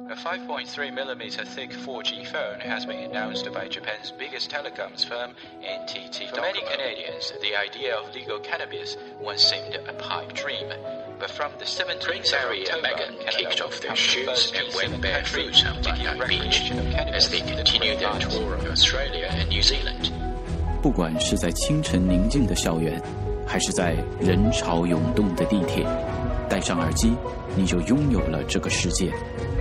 A 5.3mm thick 4G phone has been announced by Japan's biggest telecoms firm, NTT. For many Canadians, the idea of legal cannabis once seemed a pipe dream. But from the 17th Prince Harry and Meghan kicked off their shoes and went barefoot on Bondi Beach as they continue their tour of Australia and New Zealand. 不管是在清晨宁静的校园，还是在人潮涌动的地铁，戴上耳机，你就拥有了这个世界。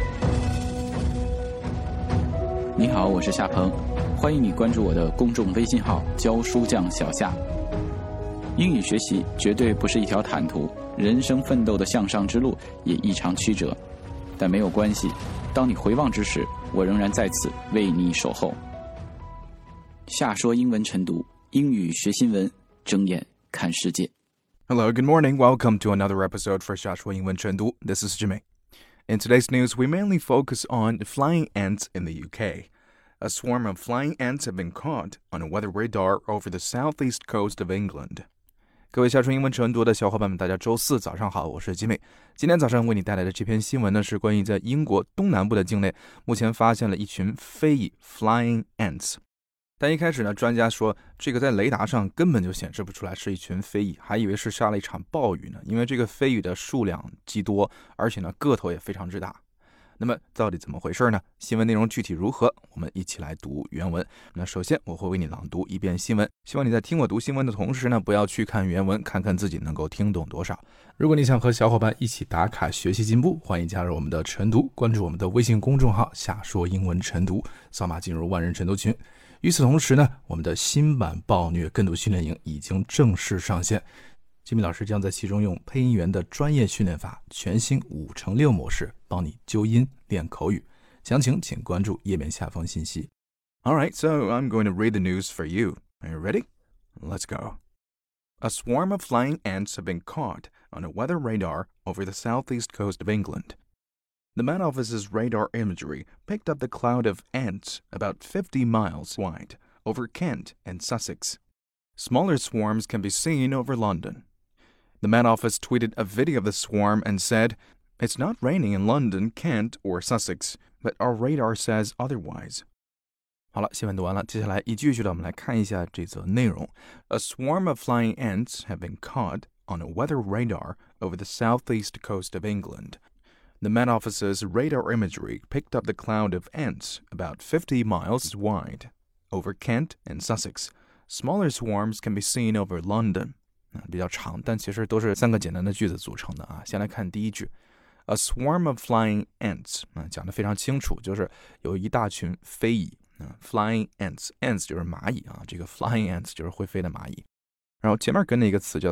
你好，我是夏鹏，欢迎你关注我的公众微信号教书匠小夏。英语学习绝对不是一条坦途，人生奋斗的向上之路也异常曲折，但没有关系，当你回望之时，我仍然在此为你守候。夏说英文晨读，英语学新闻，睁眼看世界。 Hello, good morning. Welcome to another episode for 夏说英文晨读. This is Jimmy. In today's news, we mainly focus on flying ants in the UK. A swarm of flying ants have been caught on a weather radar over the southeast coast of England. 各位夏说英文晨读的小伙伴们，大家周四早上好，我是Jimmy。今天早上为你带来的这篇新闻呢，是关于在英国东南部的境内，目前发现了一群飞蚁 flying ants。但一开始呢，专家说这个在雷达上根本就显示不出来是一群飞蚁，还以为是下了一场暴雨呢，因为这个飞蚁的数量极多，而且呢个头也非常之大。那么到底怎么回事呢？新闻内容具体如何？我们一起来读原文。那首先我会为你朗读一遍新闻，希望你在听我读新闻的同时呢，不要去看原文，看看自己能够听懂多少。如果你想和小伙伴一起打卡学习进步，欢迎加入我们的晨读，关注我们的微信公众号夏说英文晨读，扫码进入万人晨读群。与此同时呢，我们的新版暴虐跟读训练营已经正式上线，吉米老师将在其中用配音员的专业训练法，全新5×6模式帮你纠音练口语。详情请关注页面下方信息。Alright, so I'm going to read the news for you. Are you ready? Let's go. A swarm of flying ants have been caught on a weather radar over the southeast coast of England.The Met Office's radar imagery picked up the cloud of ants about 50 miles wide over Kent and Sussex. Smaller swarms can be seen over London. The Met Office tweeted a video of the swarm and said, "It's not raining in London, Kent, or Sussex, but our radar says otherwise." 好了，新闻读完了，接下来一句一句的我们来看一下这则内容。A swarm of flying ants have been caught on a weather radar over the southeast coast of England.The Met Office's radar imagery picked up the cloud of ants about 50 miles wide over Kent and Sussex. Smaller swarms can be seen over London. 比较长，但其实都是3个简单的句子组成的啊。先来看第一句 A swarm of flying ants 讲得非常清楚，就是有一大群飞蚁Flying ants 就是蚂蚁啊，这个 flying ants 就是会飞的蚂蚁。然后前面跟了一个词叫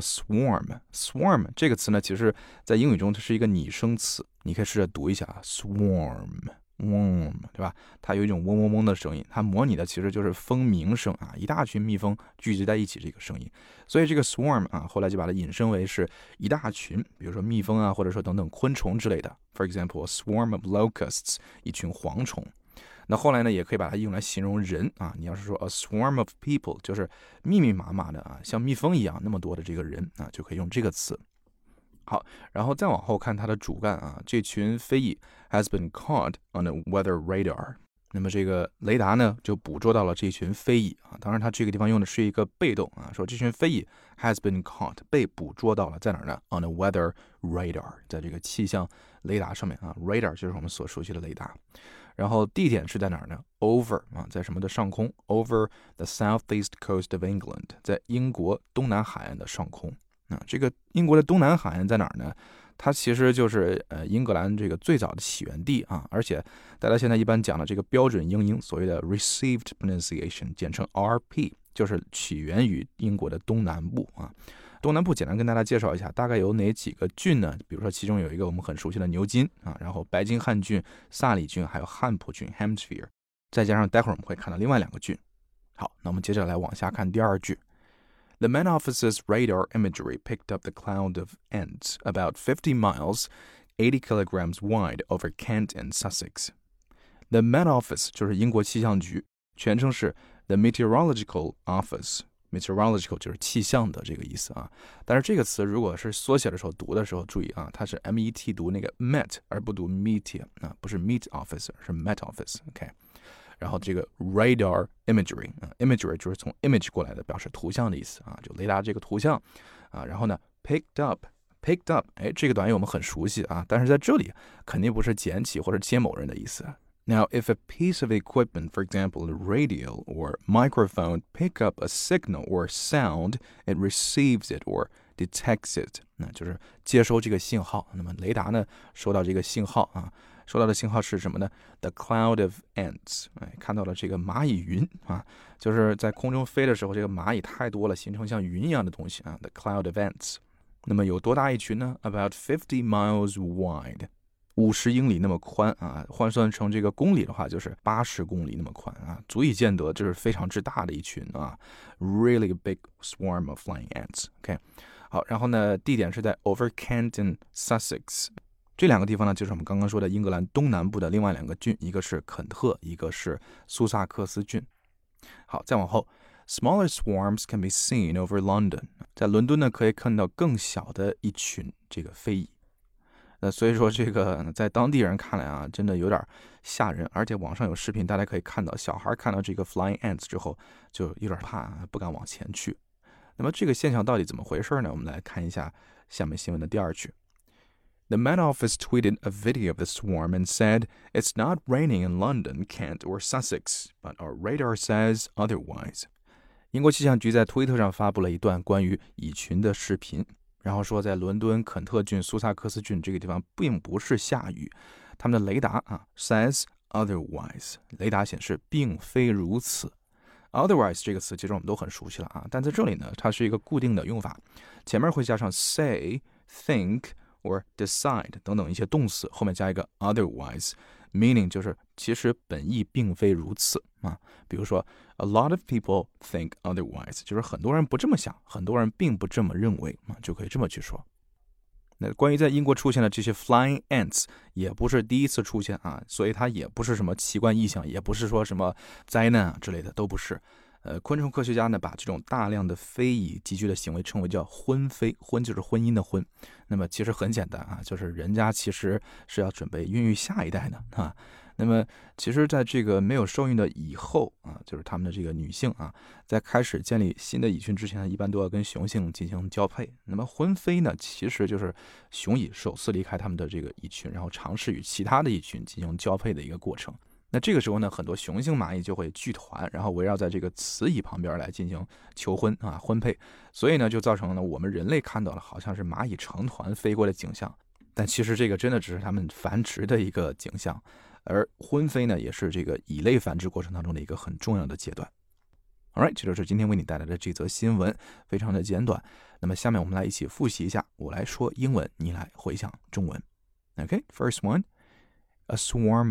swarm 这个词呢，其实在英语中它是一个拟声词，你可以试着读一下 swarm 对吧？它有一种嗡嗡嗡的声音，它模拟的其实就是蜂鸣声啊，一大群蜜蜂聚集在一起这个声音。所以这个 swarm 啊，后来就把它引申为是一大群，比如说蜜蜂啊，或者说等等昆虫之类的。For example, a swarm of locusts 一群蝗虫。那后来呢，也可以把它用来形容人啊。你要是说 a swarm of people， 就是密密麻麻的啊，像蜜蜂一样那么多的这个人啊，就可以用这个词。好，然后再往后看它的主干啊，这群飞蚁 has been caught on a weather radar。那么这个雷达呢，就捕捉到了这群飞蚁啊。当然，它这个地方用的是一个被动啊，说这群飞蚁 has been caught 被捕捉到了，在哪儿呢 ？on a weather radar， 在这个气象雷达上面啊 ，radar 就是我们所熟悉的雷达。然后地点是在哪儿呢 ？Over 啊，在什么的上空 ？Over the southeast coast of England， 在英国东南海岸的上空。这个英国的东南海岸在哪儿呢？它其实就是英格兰这个最早的起源地啊，而且大家现在一般讲的这个标准英英，所谓的 received pronunciation， 简称 RP， 就是起源于英国的东南部啊。东南部简单跟大家介绍一下，大概有哪几个郡呢？比如说其中有一个我们很熟悉的牛津啊，然后白金汉郡、萨里郡，还有汉普郡 Hampshire， 再加上待会儿我们会看到另外2个郡。好，那我们接着来往下看第2句。The Met Office's radar imagery picked up the cloud of ants about 50 miles, 80 kilograms wide over Kent and Sussex. The Met Office 就是英国气象局，全称是 The Meteorological Office。 meteorological 就是气象的这个意思啊。但是这个词如果是缩写的时候读的时候，注意啊，它是 MET 读那个 Met 而不读 meteor 啊，不是 meet officer 是 Met office。OK， 然后这个 radar imagery 啊 ，imagery 就是从 image 过来的，表示图像的意思啊，就雷达这个图像啊。然后呢 picked up， 哎，这个短语我们很熟悉啊，但是在这里肯定不是捡起或者接某人的意思。Now, if a piece of equipment, for example, a radio or microphone, pick up a signal or sound, it receives it or detects it. 那就是接收这个信号。那么雷达呢，收到这个信号啊，收到的信号是什么呢 ？The cloud of ants， 哎，看到了这个蚂蚁云啊，就是在空中飞的时候，这个蚂蚁太多了，形成像云一样的东西啊。The cloud of ants。那么有多大一群呢 ？About 50 miles wide。50英里那么宽啊，换算成这个公里的话，就是80公里那么宽啊，足以见得这是非常之大的一群啊 ，really big swarm of flying ants。OK， 好，然后呢，地点是在 Over Kent and Sussex， 这两个地方呢，就是我们刚刚说的英格兰东南部的另外两个郡，一个是肯特，一个是苏萨克斯郡。好，再往后 ，Smaller swarms can be seen over London， 在伦敦呢可以看到更小的一群这个飞蚁。所以说这个在当地人看来啊，真的有点吓人，而且网上有视频，大家可以看到小孩看到这个 flying ants 之后就有点怕，不敢往前去。那么这个现象到底怎么回事呢？我们来看一下下面新闻的第二句。The Met Office tweeted a video of the swarm and said, "It's not raining in London, Kent, or Sussex, but our radar says otherwise." 英国气象局在推特上发布了一段关于蚁群的视频。然后说，在伦敦肯特郡、苏萨克斯郡这个地方并不是下雨，他们的雷达啊 says otherwise， 雷达显示并非如此。otherwise 这个词其实我们都很熟悉了啊，但在这里呢，它是一个固定的用法，前面会加上 say、think or decide 等等一些动词，后面加一个 otherwise。meaning 就是其实本意并非如此啊，比如说 a lot of people think otherwise， 就是很多人不这么想，很多人并不这么认为啊，就可以这么去说。那关于在英国出现的这些 flying ants 也不是第一次出现啊，所以它也不是什么奇观异象，也不是说什么灾难啊之类的，都不是。昆虫科学家呢，把这种大量的飞蚁集聚的行为称为叫婚飞，婚就是婚姻的婚。那么其实很简单啊，就是人家其实是要准备孕育下一代的啊。那么其实在这个没有受孕的蚁后啊，就是他们的这个女性啊，在开始建立新的蚁群之前呢，一般都要跟雄性进行交配。那么婚飞呢，其实就是雄蚁首次离开他们的这个蚁群，然后尝试与其他的蚁群进行交配的一个过程。那这个时候呢，很多雄性蚂蚁就会聚团，然后围绕在这个雌蚁旁边来进行求婚啊，婚配。所以呢，就造成了我们人类看到了好像是蚂蚁成团飞过的景象，但其实这个真的只是它们繁殖的一个景象。而婚飞呢，也是这个蚁类繁殖过程当中的一个很重要的阶段。Alright， 这就是今天为你带来的这则新闻，非常的简短。那么下面我们来一起复习一下，我来说英文，你来回想中文。Okay, first one, a swarm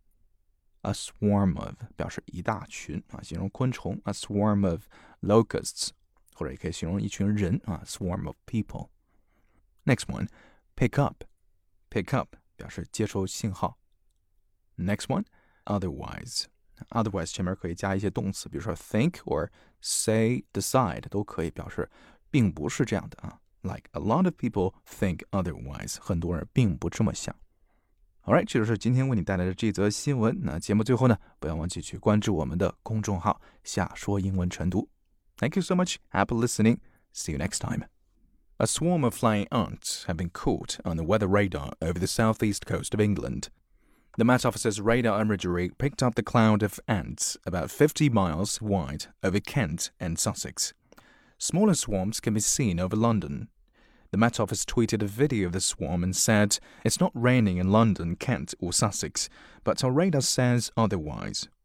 of。A swarm of 表示一大群啊，形容昆虫。A swarm of locusts 或者也可以形容一群人啊 ，swarm of people. Next one, pick up. Pick up 表示接收信号。Next one, otherwise. Otherwise 前面可以加一些动词，比如说 think or say, decide 都可以表示并不是这样的啊。Like a lot of people think otherwise， 很多人并不这么想。Alright， 这就是今天为你带来的这则新闻。那节目最后呢，不要忘记去关注我们的公众号“夏说英文晨读”。Thank you so much. Happy listening. See you next time. A swarm of flying ants have been caught on the weather radar over the southeast coast of England. The Met Office's radar imagery picked up the cloud of ants about 50 miles wide over Kent and Sussex. Smaller swarms can be seen over London.The Met Office tweeted a video of the swarm and said, "It's not raining in London, Kent, or Sussex, but our radar says otherwise."